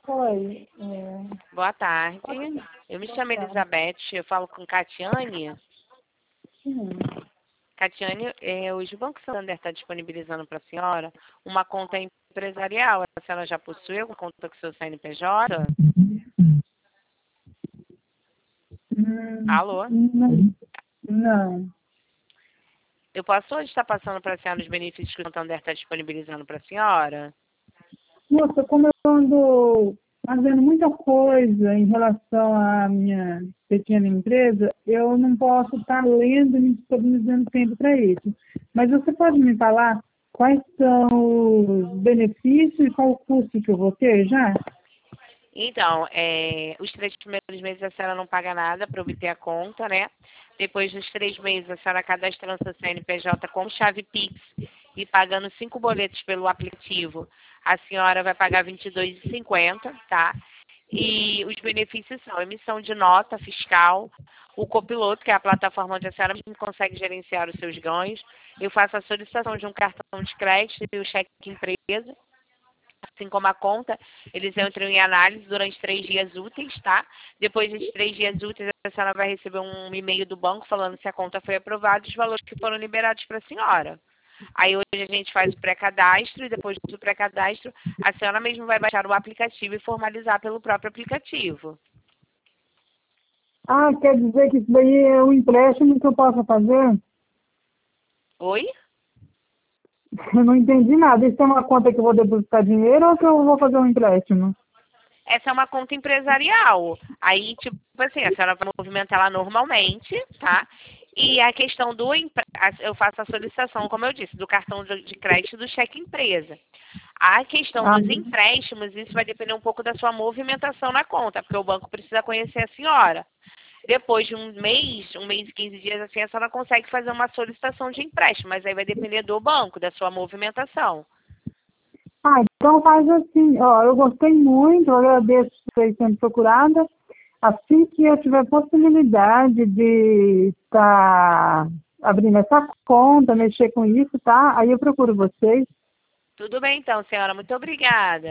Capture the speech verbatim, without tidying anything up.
Oi, é, Boa tarde. Eu me boa chamo tarde. Elizabeth, eu falo com Catiane. Sim. Catiane, é, hoje o Banco Santander está disponibilizando para a senhora uma conta empresarial. A senhora já possui alguma conta com seu C N P J? Hum, Alô? não, não. Eu posso hoje estar passando para a senhora os benefícios que o Santander está disponibilizando para a senhora? Moça, como eu ando fazendo muita coisa em relação à minha pequena empresa, eu não posso estar lendo e me disponibilizando tempo para isso. Mas você pode me falar quais são os benefícios e qual o custo que eu vou ter já? Então, é, os três primeiros meses a senhora não paga nada para obter a conta, né? Depois dos três meses, a senhora cadastrando seu C N P J com chave Pix e pagando cinco boletos pelo aplicativo, a senhora vai pagar vinte e dois reais e cinquenta centavos, tá? E os benefícios são emissão de nota fiscal, o copiloto, que é a plataforma onde a senhora mesmo consegue gerenciar os seus ganhos. Eu faço a solicitação de um cartão de crédito e o cheque empresa, assim como a conta, eles entram em análise durante três dias úteis, tá? Depois desses três dias úteis, a senhora vai receber um e-mail do banco falando se a conta foi aprovada e os valores que foram liberados para a senhora. Aí hoje a gente faz o pré-cadastro e depois do pré-cadastro, a senhora mesmo vai baixar o aplicativo e formalizar pelo próprio aplicativo. Ah, quer dizer que isso daí é um empréstimo que eu posso fazer? Oi? Eu não entendi nada. Isso é uma conta que eu vou depositar dinheiro ou que eu vou fazer um empréstimo? Essa é uma conta empresarial. Aí, tipo assim, a senhora vai movimentar ela normalmente, tá? E a questão do empre- a- eu faço a solicitação, como eu disse, do cartão de de crédito e do cheque empresa. A questão Ah, dos empréstimos, isso vai depender um pouco da sua movimentação na conta, porque o banco precisa conhecer a senhora. Depois de um mês, um mês e quinze dias, assim, a senhora consegue fazer uma solicitação de empréstimo, mas aí vai depender do banco, da sua movimentação. ah, então faz assim, ó, eu gostei muito, eu agradeço por ter sendo procurada. Assim que eu tiver possibilidade de estar abrindo essa conta, mexer com isso, tá? Aí eu procuro vocês. Tudo bem, então, senhora. Muito obrigada.